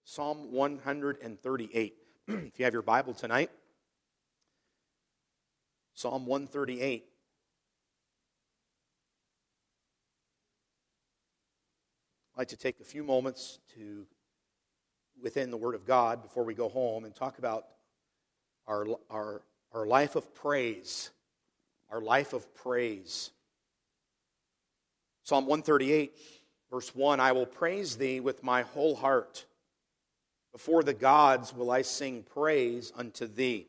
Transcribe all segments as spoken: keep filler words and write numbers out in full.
Psalm one thirty-eight. If you have your Bible tonight, Psalm one thirty-eight. I'd like to take a few moments to, within the Word of God, before we go home, and talk about our, our, our life of praise. Our life of praise. Psalm one thirty-eight, verse one, I will praise thee with my whole heart. Before the gods will I sing praise unto thee.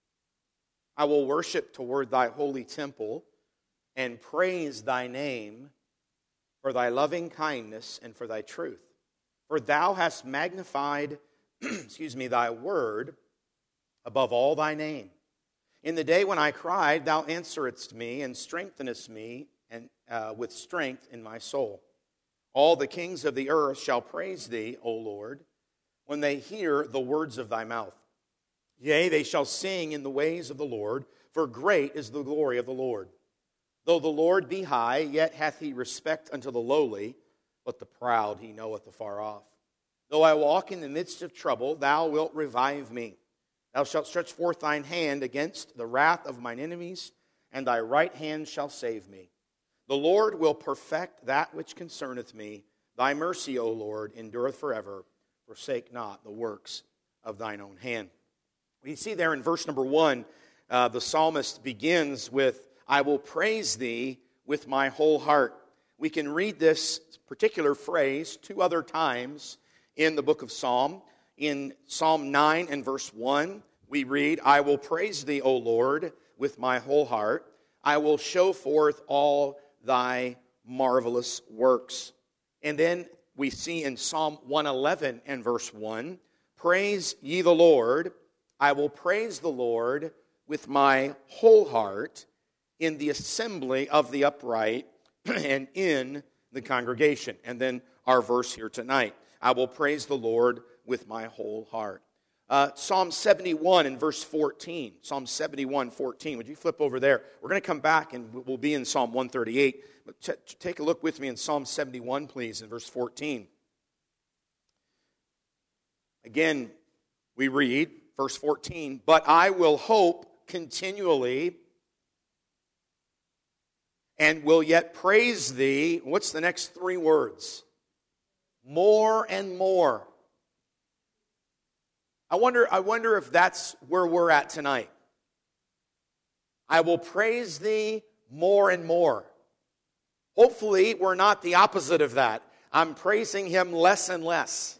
I will worship toward thy holy temple and praise thy name for thy loving kindness and for thy truth. For thou hast magnified, excuse me, thy word above all thy name. In the day when I cried, thou answeredst me and strengthenest me and uh, with strength in my soul. All the kings of the earth shall praise thee, O Lord, when they hear the words of thy mouth. Yea, they shall sing in the ways of the Lord, for great is the glory of the Lord. Though the Lord be high, yet hath he respect unto the lowly, but the proud he knoweth afar off. Though I walk in the midst of trouble, thou wilt revive me. Thou shalt stretch forth thine hand against the wrath of mine enemies, and thy right hand shall save me. The Lord will perfect that which concerneth me. Thy mercy, O Lord, endureth forever. Forsake not the works of thine own hand. We see there in verse number one, uh, the psalmist begins with, I will praise thee with my whole heart. We can read this particular phrase two other times in the book of Psalm. In Psalm nine and verse one, we read, I will praise thee, O Lord, with my whole heart. I will show forth all thy marvelous works. And then we see in Psalm one eleven and verse one, praise ye the Lord. I will praise the Lord with my whole heart in the assembly of the upright and in the congregation. And then our verse here tonight, I will praise the Lord with my whole heart. Uh, Psalm seventy-one and verse fourteen. Psalm seventy-one, fourteen. Would you flip over there? We're going to come back and we'll be in Psalm one thirty-eight. But t- take a look with me in Psalm seventy-one, please, in verse fourteen. Again, we read, verse fourteen, but I will hope continually and will yet praise thee. What's the next three words? More and more. I wonder, I wonder if that's where we're at tonight. I will praise thee more and more. Hopefully, we're not the opposite of that. I'm praising him less and less.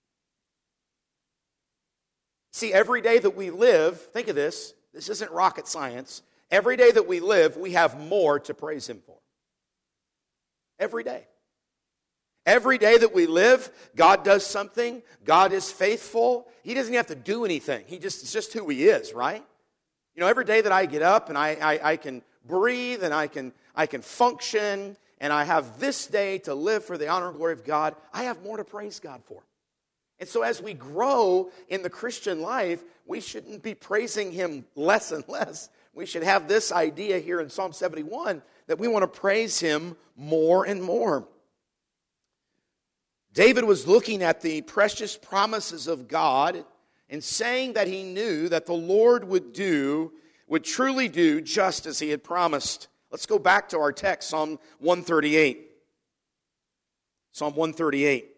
See, every day that we live, think of this, this isn't rocket science. Every day that we live, we have more to praise him for. Every day. Every day that we live, God does something. God is faithful. He doesn't have to do anything. He just, it's just who he is, right? You know, every day that I get up and I, I, I can breathe and I can, I can function and I have this day to live for the honor and glory of God, I have more to praise God for. And so as we grow in the Christian life, we shouldn't be praising him less and less. We should have this idea here in Psalm seventy-one that we want to praise him more and more. David was looking at the precious promises of God and saying that he knew that the Lord would do, would truly do just as he had promised. Let's go back to our text, Psalm one thirty-eight. Psalm one thirty-eight.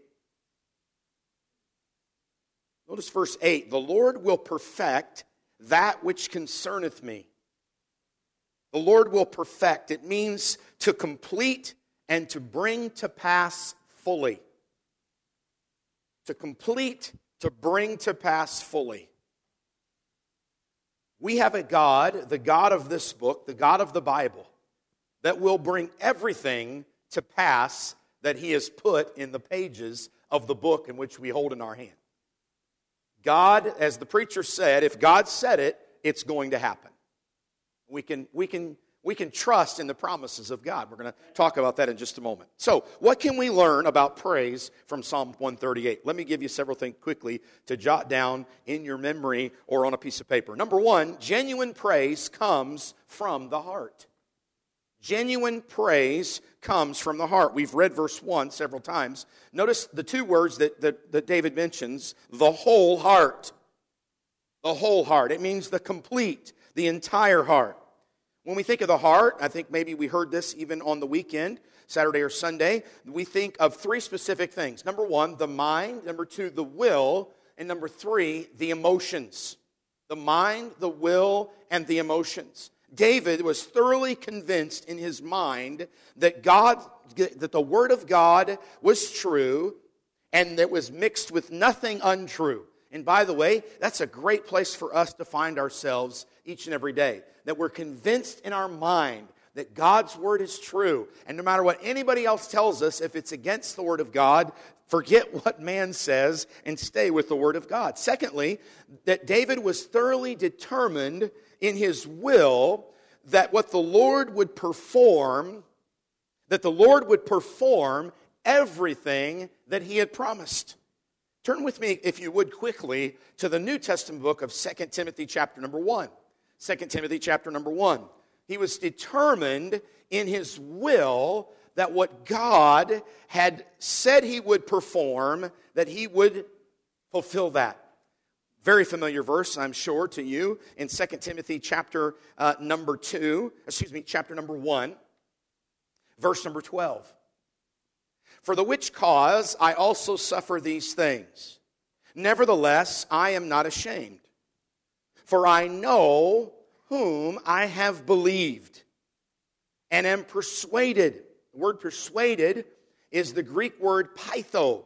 Notice verse eight. The Lord will perfect that which concerneth me. The Lord will perfect. It means to complete and to bring to pass fully. To complete, to bring to pass fully. We have a God, the God of this book, the God of the Bible, that will bring everything to pass that he has put in the pages of the book in which we hold in our hand. God, as the preacher said, if God said it, it's going to happen. We can, we can, we can trust in the promises of God. We're going to talk about that in just a moment. So, what can we learn about praise from Psalm one thirty-eight? Let me give you several things quickly to jot down in your memory or on a piece of paper. Number one, genuine praise comes from the heart. Genuine praise comes from the heart. We've read verse one several times. Notice the two words that, that, that David mentions, the whole heart. The whole heart. It means the complete, the entire heart. When we think of the heart, I think maybe we heard this even on the weekend, Saturday or Sunday, we think of three specific things. Number one, the mind. Number two, the will. And number three, the emotions. The mind, the will, and the emotions. David was thoroughly convinced in his mind that God, that the Word of God was true and that was mixed with nothing untrue. And by the way, that's a great place for us to find ourselves each and every day. That we're convinced in our mind that God's Word is true. And no matter what anybody else tells us, if it's against the Word of God, forget what man says and stay with the Word of God. Secondly, that David was thoroughly determined in his will that what the Lord would perform, that the Lord would perform everything that he had promised. Turn with me, if you would, quickly to the New Testament book of Second Timothy chapter number one. Second Timothy chapter number one. He was determined in his will that what God had said he would perform, that he would fulfill that. Very familiar verse, I'm sure, to you in Second Timothy chapter uh, number two, excuse me, chapter number one, verse number twelve. For the which cause I also suffer these things. Nevertheless, I am not ashamed. For I know whom I have believed and am persuaded. The word persuaded is the Greek word pytho.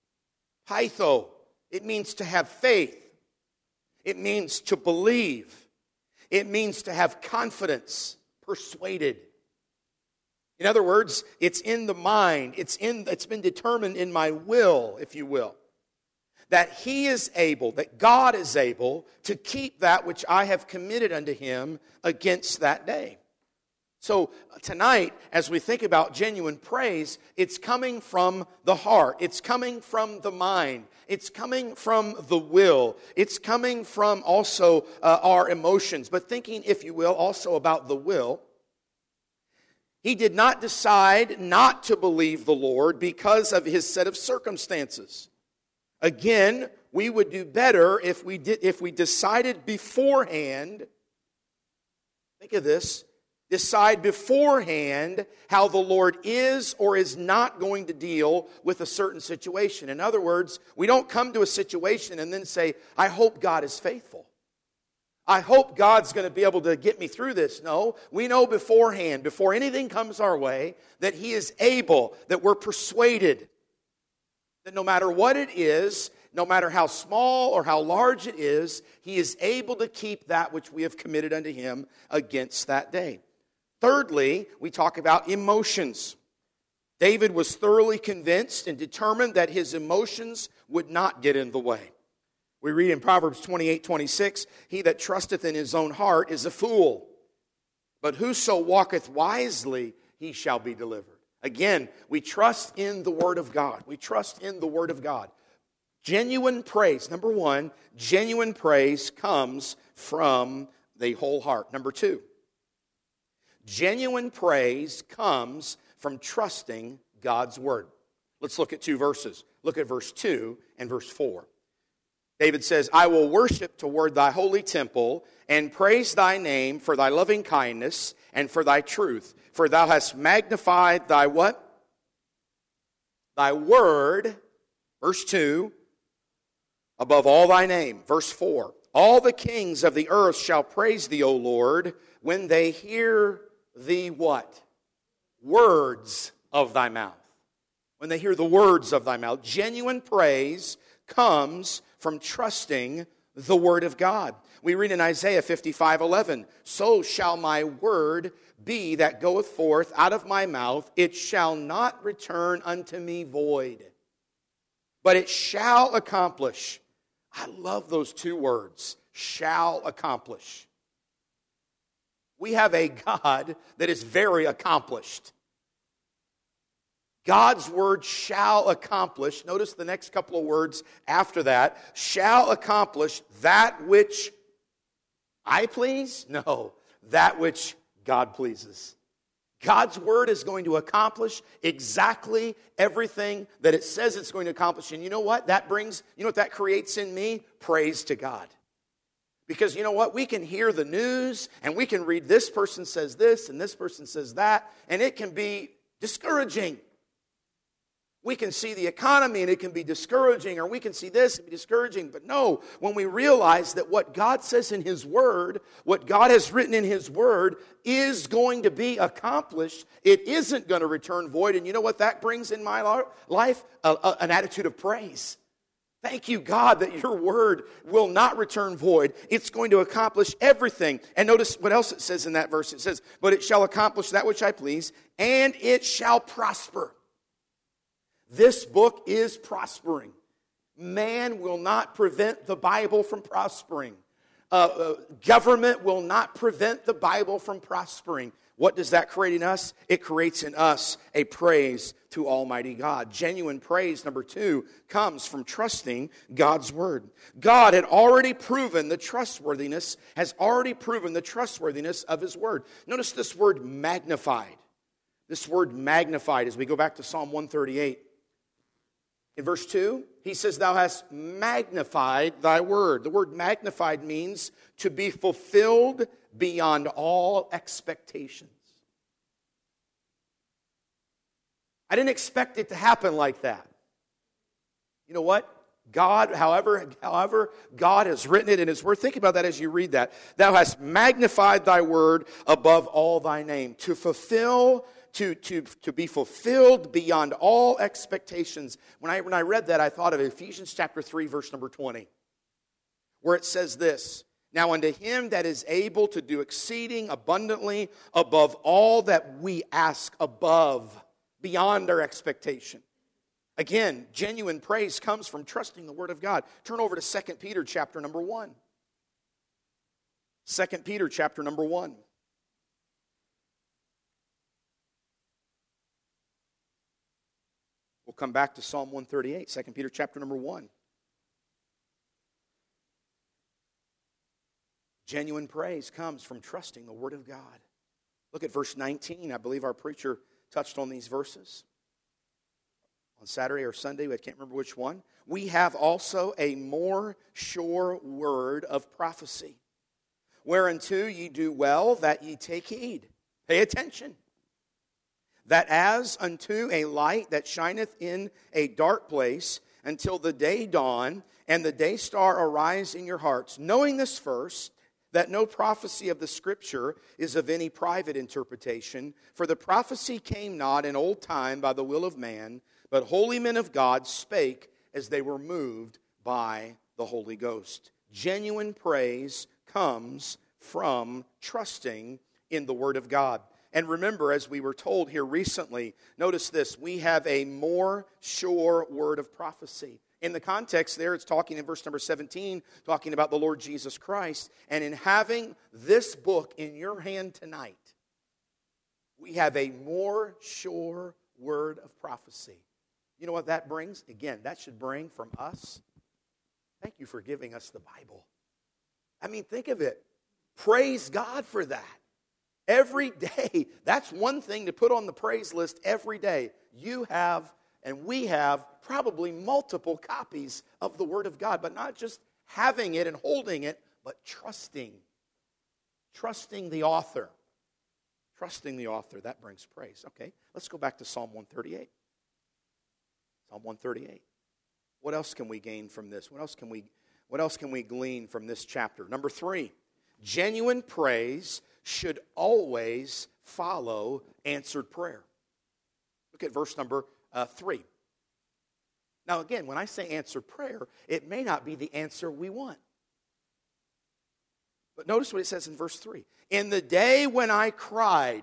Pytho. It means to have faith. It means to believe. It means to have confidence. Persuaded. In other words, it's in the mind. It's in. It's been determined in my will, if you will, that he is able, that God is able to keep that which I have committed unto him against that day. So tonight, as we think about genuine praise, it's coming from the heart. It's coming from the mind. It's coming from the will. It's coming from also uh, our emotions. But thinking, if you will, also about the will, he did not decide not to believe the Lord because of his set of circumstances. Again, we would do better if we did if we decided beforehand. Think of this. Decide beforehand how the Lord is or is not going to deal with a certain situation. In other words, we don't come to a situation and then say, I hope God is faithful. I hope God's going to be able to get me through this. No, we know beforehand, before anything comes our way, that he is able, that we're persuaded that no matter what it is, no matter how small or how large it is, he is able to keep that which we have committed unto him against that day. Thirdly, we talk about emotions. David was thoroughly convinced and determined that his emotions would not get in the way. We read in Proverbs twenty-eight twenty-six, he that trusteth in his own heart is a fool, but whoso walketh wisely, he shall be delivered. Again, we trust in the Word of God. We trust in the Word of God. Genuine praise, number one, genuine praise comes from the whole heart. Number two, genuine praise comes from trusting God's Word. Let's look at two verses. Look at verse two and verse four. David says, I will worship toward thy holy temple and praise thy name for thy loving kindness and for thy truth. For thou hast magnified thy what? Thy word, verse two, above all thy name. Verse four, all the kings of the earth shall praise thee, O Lord, when they hear the what? Words of thy mouth. When they hear the words of thy mouth. Genuine praise comes from trusting the Word of God. We read in Isaiah fifty-five eleven, so shall my word be that goeth forth out of my mouth. It shall not return unto me void, but it shall accomplish. I love those two words, shall accomplish. We have a God that is very accomplished. God's word shall accomplish, notice the next couple of words after that, shall accomplish that which I please? No, that which God pleases. God's word is going to accomplish exactly everything that it says it's going to accomplish. And you know what? That brings, you know what that creates in me? Praise to God. Because you know what? We can hear the news and we can read this person says this and this person says that, and it can be discouraging. We can see the economy and it can be discouraging, or we can see this and be discouraging. But no, when we realize that what God says in His Word, what God has written in His Word is going to be accomplished, it isn't going to return void. And you know what that brings in my life? A, a, an attitude of praise. Thank you, God, that your word will not return void. It's going to accomplish everything. And notice what else it says in that verse. It says, but it shall accomplish that which I please, and it shall prosper. This book is prospering. Man will not prevent the Bible from prospering. Uh, uh, government will not prevent the Bible from prospering. What does that create in us? It creates in us a praise to Almighty God. Genuine praise, number two, comes from trusting God's word. God had already proven the trustworthiness, has already proven the trustworthiness of His word. Notice this word magnified. This word magnified, as we go back to Psalm one thirty-eight. In verse two, he says, thou hast magnified thy word. The word magnified means to be fulfilled beyond all expectations. I didn't expect it to happen like that. You know what? God, however, however God has written it in His word, think about that as you read that. Thou hast magnified thy word above all thy name, to fulfill To, to, to be fulfilled beyond all expectations. When I, when I read that, I thought of Ephesians chapter three, verse number twenty, where it says this, now unto Him that is able to do exceeding abundantly above all that we ask, above, beyond our expectation. Again, genuine praise comes from trusting the Word of God. Turn over to Second Peter chapter number one. Second Peter chapter number one. We'll come back to Psalm one thirty-eight, Second Peter chapter number one. Genuine praise comes from trusting the Word of God. Look at verse nineteen. I believe our preacher touched on these verses on Saturday or Sunday. I can't remember which one. We have also a more sure word of prophecy, whereunto ye do well that ye take heed. Pay attention. That as unto a light that shineth in a dark place until the day dawn and the day star arise in your hearts, knowing this first, that no prophecy of the Scripture is of any private interpretation, for the prophecy came not in old time by the will of man, but holy men of God spake as they were moved by the Holy Ghost. Genuine praise comes from trusting in the Word of God. And remember, as we were told here recently, notice this, we have a more sure word of prophecy. In the context there, it's talking in verse number seventeen, talking about the Lord Jesus Christ. And in having this book in your hand tonight, we have a more sure word of prophecy. You know what that brings? Again, that should bring from us, thank you for giving us the Bible. I mean, think of it. Praise God for that. Every day, that's one thing to put on the praise list every day. You have, and we have, probably multiple copies of the Word of God, but not just having it and holding it, but trusting. Trusting the author. Trusting the author, that brings praise. Okay, let's go back to Psalm one thirty-eight. Psalm one thirty-eight. What else can we gain from this? What else can we, what else can we glean from this chapter? Number three, genuine praise should always follow answered prayer. Look at verse number uh, three. Now again, when I say answered prayer, it may not be the answer we want. But notice what it says in verse three. In the day when I cried,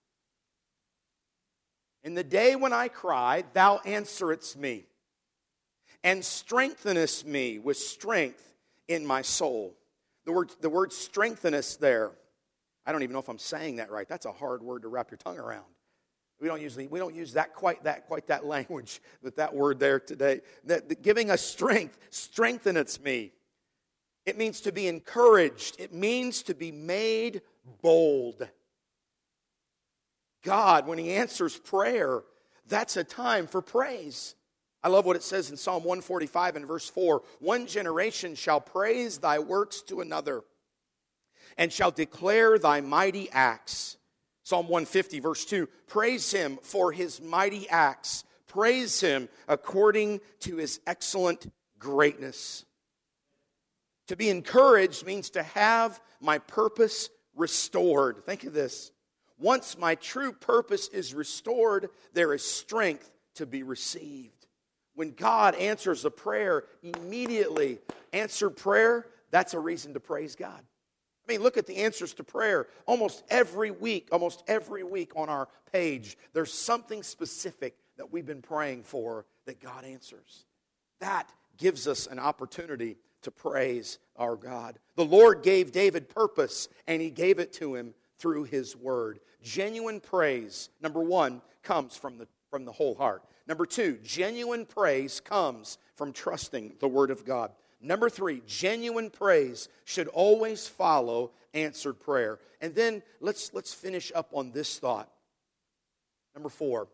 in the day when I cried, thou answeredst me, and strengthenest me with strength in my soul. The word, the word strengthenest there, I don't even know if I'm saying that right. That's a hard word to wrap your tongue around. We don't usually we don't use that quite that quite that language with that word there today. That, that giving us strength, strengtheneth me. It means to be encouraged. It means to be made bold. God, when He answers prayer, that's a time for praise. I love what it says in Psalm one forty-five and verse four. One generation shall praise thy works to another, and shall declare thy mighty acts. Psalm one fifty verse two. Praise Him for His mighty acts. Praise Him according to His excellent greatness. To be encouraged means to have my purpose restored. Think of this. Once my true purpose is restored, there is strength to be received. When God answers a prayer, immediately answered prayer, that's a reason to praise God. I mean, look at the answers to prayer. Almost every week, almost every week on our page, there's something specific that we've been praying for that God answers. That gives us an opportunity to praise our God. The Lord gave David purpose, and He gave it to him through His word. Genuine praise, number one, comes from the, from the whole heart. Number two, genuine praise comes from trusting the word of God. Number three, genuine praise should always follow answered prayer. And then let's, let's finish up on this thought. Number four,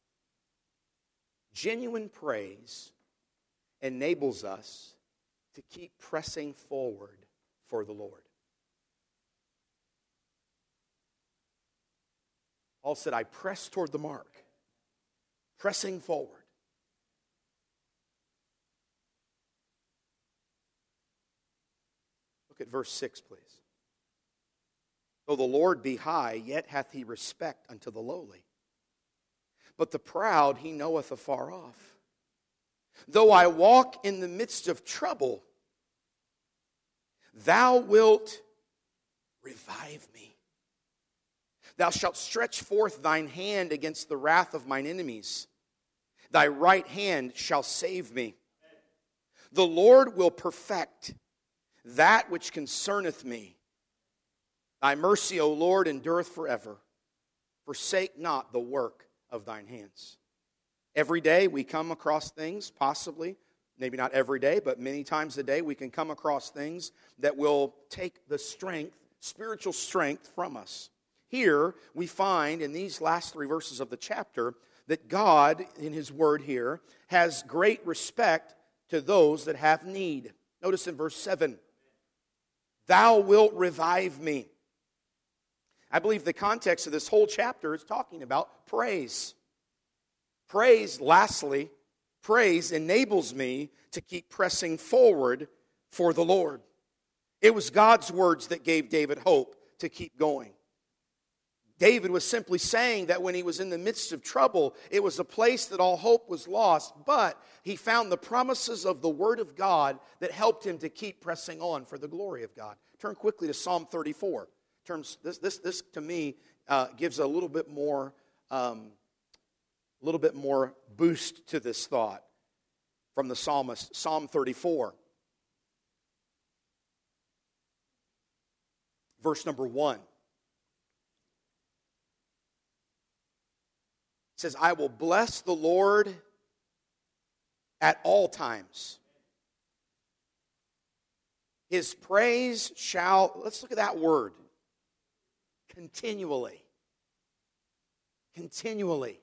genuine praise enables us to keep pressing forward for the Lord. Paul said, I press toward the mark, pressing forward. Look at verse six, please. Though the Lord be high, yet hath He respect unto the lowly. But the proud He knoweth afar off. Though I walk in the midst of trouble, Thou wilt revive me. Thou shalt stretch forth thine hand against the wrath of mine enemies. Thy right hand shall save me. The Lord will perfect that which concerneth me. Thy mercy, O Lord, endureth forever. Forsake not the work of thine hands. Every day we come across things, possibly, maybe not every day, but many times a day, we can come across things that will take the strength, spiritual strength from us. Here, we find in these last three verses of the chapter that God, in His word here, has great respect to those that have need. Notice in verse seven, Thou wilt revive me. I believe the context of this whole chapter is talking about praise. Praise, lastly, praise enables me to keep pressing forward for the Lord. It was God's words that gave David hope to keep going. David was simply saying that when he was in the midst of trouble, it was a place that all hope was lost, but he found the promises of the Word of God that helped him to keep pressing on for the glory of God. Turn quickly to Psalm thirty-four. Terms, this, this, this to me uh, gives a little bit more, um, a little bit more boost to this thought from the psalmist. Psalm thirty-four, verse number one. It says, I will bless the Lord at all times. His praise shall, let's look at that word, continually. Continually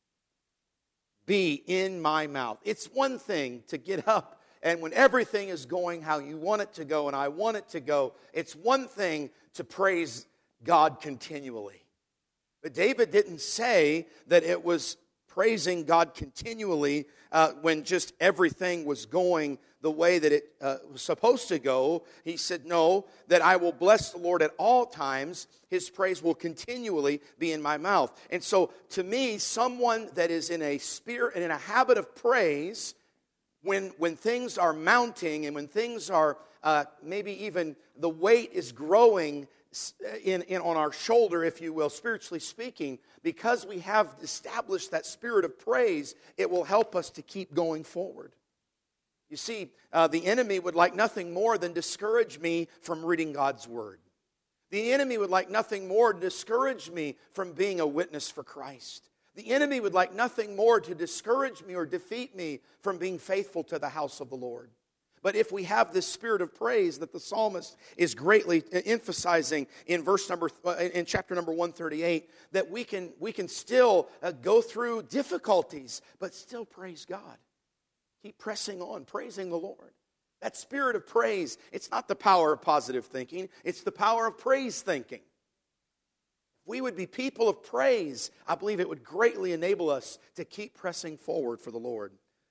be in my mouth. It's one thing to get up and when everything is going how you want it to go and I want it to go, it's one thing to praise God continually. But David didn't say that it was praising God continually uh, when just everything was going the way that it uh, was supposed to go. He said, no, that I will bless the Lord at all times. His praise will continually be in my mouth. And so to me, someone that is in a spirit and in a habit of praise, when, when things are mounting and when things are uh, maybe even the weight is growing In, in on our shoulder, if you will, spiritually speaking, because we have established that spirit of praise, it will help us to keep going forward. You see, uh, the enemy would like nothing more than discourage me from reading God's Word. The enemy would like nothing more to discourage me from being a witness for Christ. The enemy would like nothing more to discourage me or defeat me from being faithful to the house of the Lord. But if we have this spirit of praise that the psalmist is greatly emphasizing in verse number in chapter number one thirty-eight, that we can we can still uh, go through difficulties, but still praise God. Keep pressing on, praising the Lord. That spirit of praise, it's not the power of positive thinking, it's the power of praise thinking. If we would be people of praise, I believe it would greatly enable us to keep pressing forward for the Lord.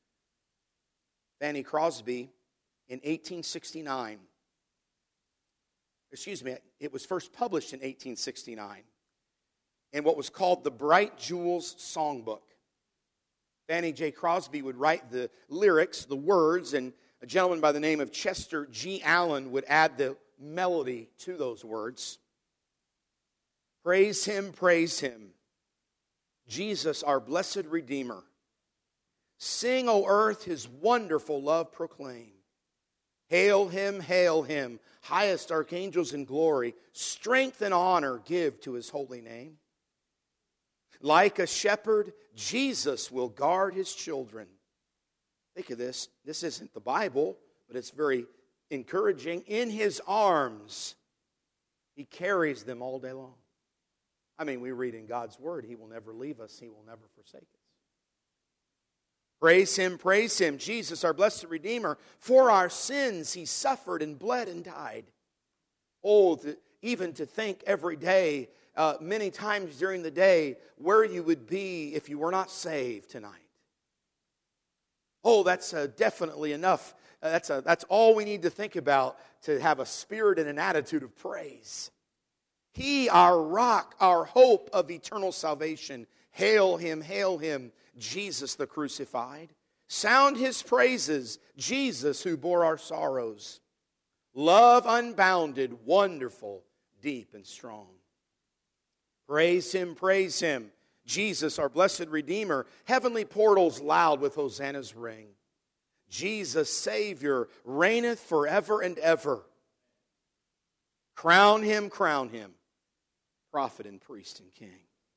Fanny Crosby, in eighteen sixty-nine, excuse me, it was first published in eighteen sixty-nine in what was called the Bright Jewels Songbook. Fanny J. Crosby would write the lyrics, the words, and a gentleman by the name of Chester G. Allen would add the melody to those words. Praise Him, praise Him, Jesus, our blessed Redeemer. Sing, O earth, His wonderful love proclaim. Hail Him, hail Him, highest archangels in glory, strength and honor give to His holy name. Like a shepherd, Jesus will guard His children. Think of this. This isn't the Bible, but it's very encouraging. In His arms, He carries them all day long. I mean, we read in God's Word, He will never leave us. He will never forsake us. Praise Him, praise Him, Jesus, our blessed Redeemer. For our sins He suffered and bled and died. Oh, the, even to think every day, uh, many times during the day, where you would be if you were not saved tonight. Oh, that's uh, definitely enough. Uh, that's, a, that's all we need to think about to have a spirit and an attitude of praise. He, our rock, our hope of eternal salvation. Hail Him, hail Him, Jesus the crucified. Sound His praises, Jesus who bore our sorrows. Love unbounded, wonderful, deep and strong. Praise Him, praise Him, Jesus our blessed Redeemer. Heavenly portals loud with Hosanna's ring. Jesus, Savior, reigneth forever and ever. Crown Him, crown Him, prophet and priest and king.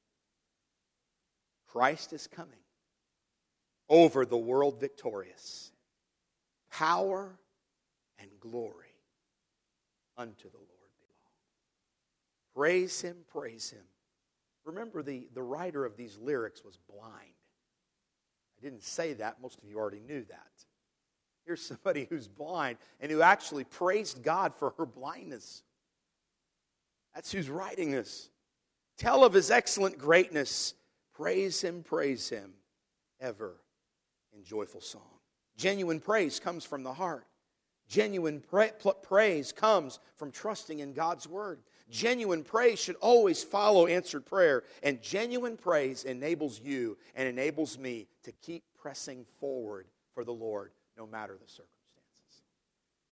Christ is coming, over the world victorious. Power and glory unto the Lord belong. Praise Him, praise Him. Remember, the, the writer of these lyrics was blind. I didn't say that. Most of you already knew that. Here's somebody who's blind and who actually praised God for her blindness. That's who's writing this. Tell of His excellent greatness. Praise Him, praise Him, ever in joyful song. Genuine praise comes from the heart. Genuine pra- praise comes from trusting in God's Word. Genuine praise should always follow answered prayer. And genuine praise enables you and enables me to keep pressing forward for the Lord, no matter the circumstance.